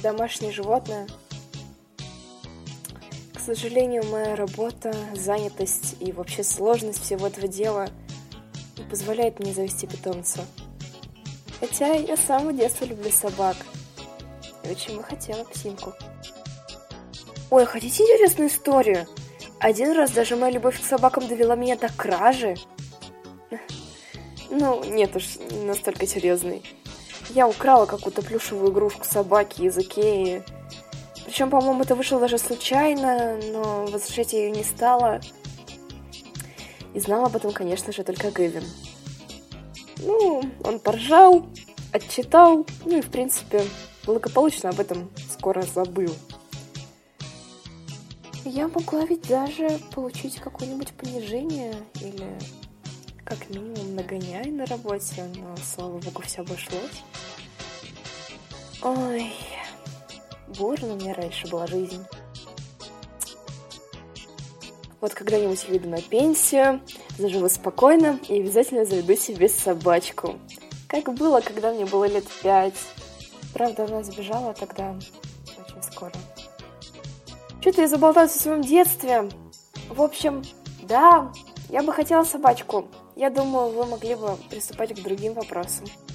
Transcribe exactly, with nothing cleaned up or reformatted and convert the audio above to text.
домашнее животное. К сожалению, моя работа, занятость и вообще сложность всего этого дела не позволяет мне завести питомца. Хотя я с самого детства люблю собак. И очень бы хотела псинку. Ой, хотите интересную историю? Один раз даже моя любовь к собакам довела меня до кражи. Ну, нет уж, не настолько серьезный. Я украла какую-то плюшевую игрушку собаки из Икеи. Причем, по-моему, это вышло даже случайно, но возвращать я ее не стала. И знала об этом, конечно же, только Гэвин. Ну, он поржал, отчитал, ну и, в принципе, благополучно об этом скоро забыл. Я могла ведь даже получить какое-нибудь понижение или как минимум нагоняй на работе, но, слава богу, все обошлось. Ой, бурно у меня раньше была жизнь. Вот когда-нибудь я выйду на пенсию, заживу спокойно и обязательно заведу себе собачку. Как было, когда мне было лет пять. Правда, она сбежала тогда очень скоро. Что-то я заболталась о своем детстве. В общем, да, я бы хотела собачку. Я думаю, вы могли бы приступать к другим вопросам.